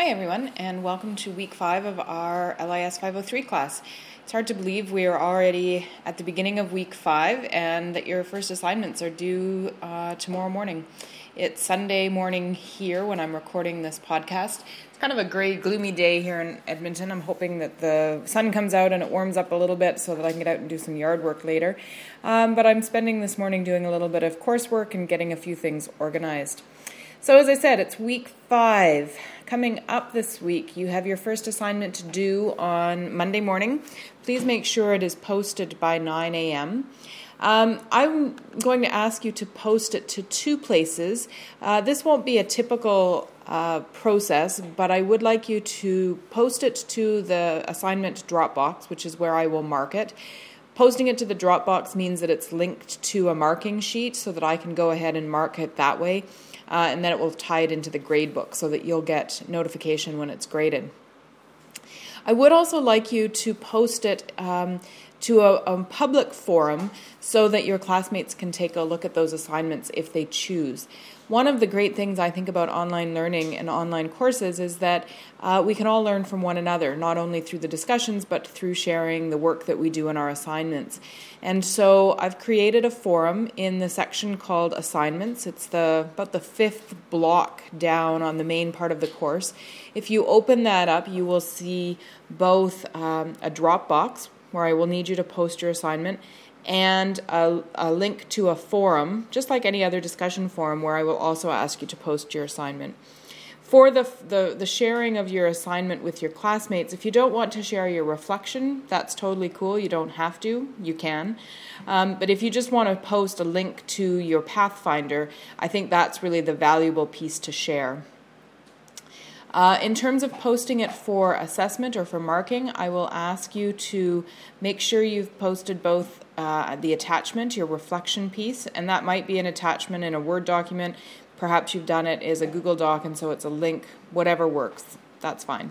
Hi everyone, and welcome to week 5 of our LIS 503 class. It's hard to believe we are already at the beginning of week 5 and that your first assignments are due tomorrow morning. It's Sunday morning here when I'm recording this podcast. It's kind of a gray, gloomy day here in Edmonton. I'm hoping that the sun comes out and it warms up a little bit so that I can get out and do some yard work later. But I'm spending this morning doing a little bit of coursework and getting a few things organized. So as I said, it's week 5. Coming up this week, you have your first assignment to do on Monday morning. Please make sure it is posted by 9 a.m. I'm going to ask you to post it to 2 places. This won't be a typical process, but I would like you to post it to the assignment Dropbox, which is where I will mark it. Posting it to the Dropbox means that it's linked to a marking sheet so that I can go ahead and mark it that way. And then it will tie it into the grade book so that you'll get notification when it's graded. I would also like you to post it to a public forum so that your classmates can take a look at those assignments if they choose. One of the great things I think about online learning and online courses is that we can all learn from one another, not only through the discussions, but through sharing the work that we do in our assignments. And so I've created a forum in the section called Assignments. It's about the 5th block down on the main part of the course. If you open that up, you will see both a Dropbox, where I will need you to post your assignment, and a link to a forum, just like any other discussion forum, where I will also ask you to post your assignment. For the sharing of your assignment with your classmates, if you don't want to share your reflection, that's totally cool. You don't have to. You can. But if you just want to post a link to your Pathfinder, I think that's really the valuable piece to share. In terms of posting it for assessment or for marking, I will ask you to make sure you've posted both the attachment, your reflection piece, and that might be an attachment in a Word document. Perhaps you've done it as a Google Doc, and so it's a link, whatever works. That's fine.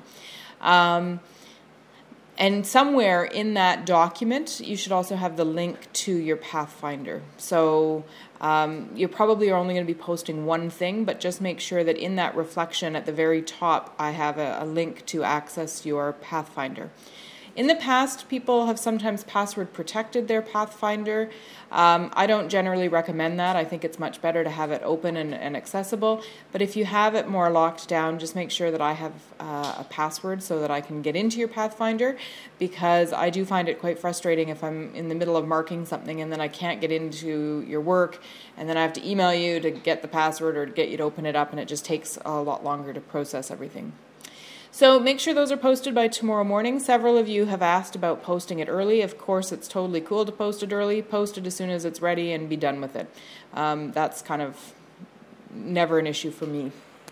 And somewhere in that document, you should also have the link to your Pathfinder. So you probably are only going to be posting one thing, but just make sure that in that reflection at the very top, I have a link to access your Pathfinder. In the past, people have sometimes password protected their Pathfinder. I don't generally recommend that. I think it's much better to have it open and accessible. But if you have it more locked down, just make sure that I have a password so that I can get into your Pathfinder, because I do find it quite frustrating if I'm in the middle of marking something and then I can't get into your work, and then I have to email you to get the password or to get you to open it up, and it just takes a lot longer to process everything. So make sure those are posted by tomorrow morning. Several of you have asked about posting it early. Of course, it's totally cool to post it early. Post it as soon as it's ready and be done with it. That's kind of never an issue for me.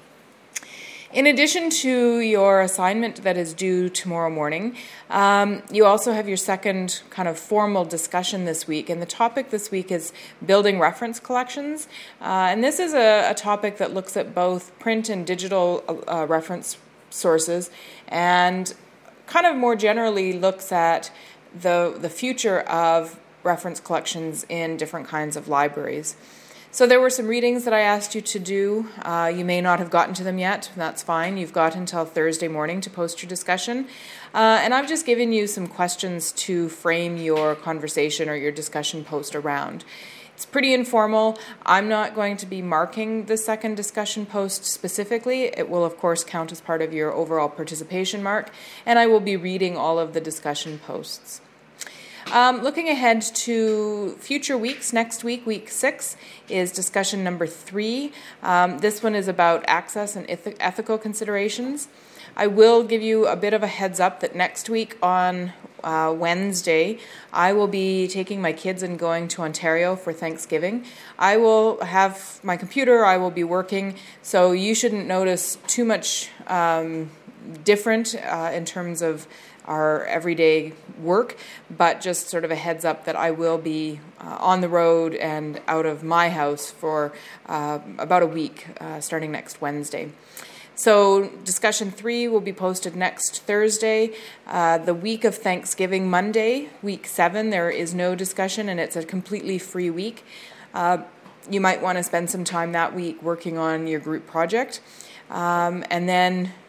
In addition to your assignment that is due tomorrow morning, you also have your second kind of formal discussion this week. And the topic this week is building reference collections. And this is a topic that looks at both print and digital reference sources, and kind of more generally looks at the future of reference collections in different kinds of libraries. So there were some readings that I asked you to do. You may not have gotten to them yet. That's fine. You've got until Thursday morning to post your discussion. And I've just given you some questions to frame your conversation or your discussion post around. It's pretty informal. I'm not going to be marking the second discussion post specifically. It will, of course, count as part of your overall participation mark, and I will be reading all of the discussion posts. Looking ahead to future weeks, next week, week 6, is discussion number 3. This one is about access and ethical considerations. I will give you a bit of a heads up that next week on Wednesday, I will be taking my kids and going to Ontario for Thanksgiving. I will have my computer, I will be working, so you shouldn't notice too much different in terms of our everyday work, but just sort of a heads up that I will be on the road and out of my house for about a week starting next Wednesday. So discussion 3 will be posted next Thursday. The week of Thanksgiving, Monday, week 7, there is no discussion, and it's a completely free week. You might want to spend some time that week working on your group project. And then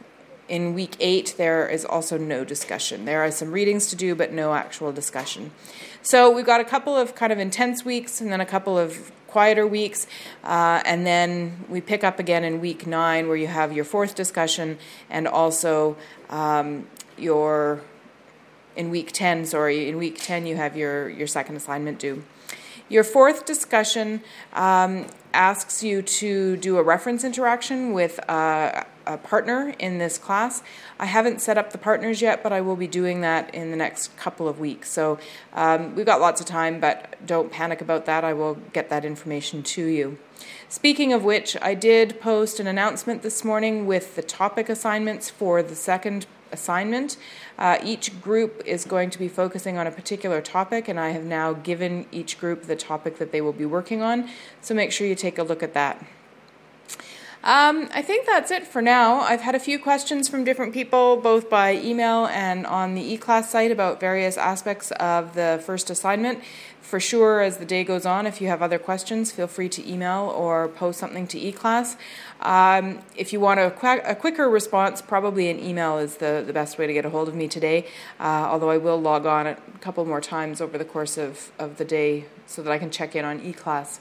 in week 8, there is also no discussion. There are some readings to do, but no actual discussion. So we've got a couple of kind of intense weeks and then a couple of quieter weeks, and then we pick up again in week 9 where you have your 4th discussion and also in week 10 you have your second assignment due. Your 4th discussion asks you to do a reference interaction with a partner in this class. I haven't set up the partners yet, but I will be doing that in the next couple of weeks. So we've got lots of time, but don't panic about that. I will get that information to you. Speaking of which, I did post an announcement this morning with the topic assignments for the second assignment. Each group is going to be focusing on a particular topic, and I have now given each group the topic that they will be working on, so make sure you take a look at that. I think that's it for now. I've had a few questions from different people, both by email and on the eClass site about various aspects of the first assignment. For sure, as the day goes on, if you have other questions, feel free to email or post something to eClass. If you want a quicker response, probably an email is the best way to get a hold of me today, although I will log on a couple more times over the course of the day so that I can check in on eClass.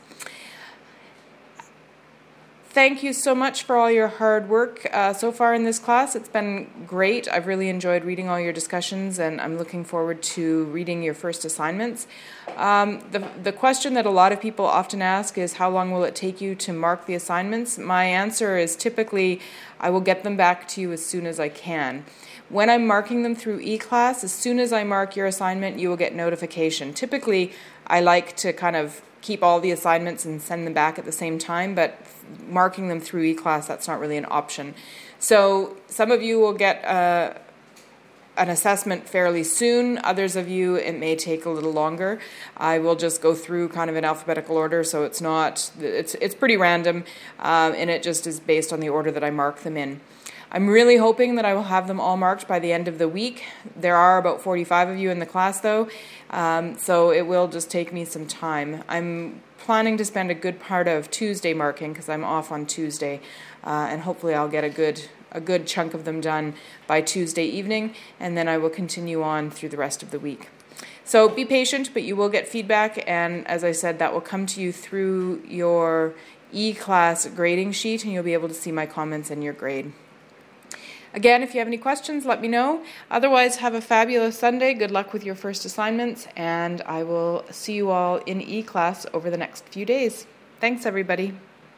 Thank you so much for all your hard work so far in this class. It's been great. I've really enjoyed reading all your discussions, and I'm looking forward to reading your first assignments. The question that a lot of people often ask is, how long will it take you to mark the assignments? My answer is typically, I will get them back to you as soon as I can. When I'm marking them through eClass, as soon as I mark your assignment, you will get notification. Typically, I like to kind of keep all the assignments and send them back at the same time, but marking them through eClass, that's not really an option. So some of you will get an assessment fairly soon. Others of you, it may take a little longer. I will just go through kind of in alphabetical order, so it's pretty random, and it just is based on the order that I mark them in. I'm really hoping that I will have them all marked by the end of the week. There are about 45 of you in the class, though, so it will just take me some time. I'm planning to spend a good part of Tuesday marking because I'm off on Tuesday, and hopefully I'll get a good chunk of them done by Tuesday evening, and then I will continue on through the rest of the week. So be patient, but you will get feedback, and as I said, that will come to you through your eClass grading sheet, and you'll be able to see my comments and your grade. Again, if you have any questions, let me know. Otherwise, have a fabulous Sunday. Good luck with your first assignments, and I will see you all in eClass over the next few days. Thanks, everybody.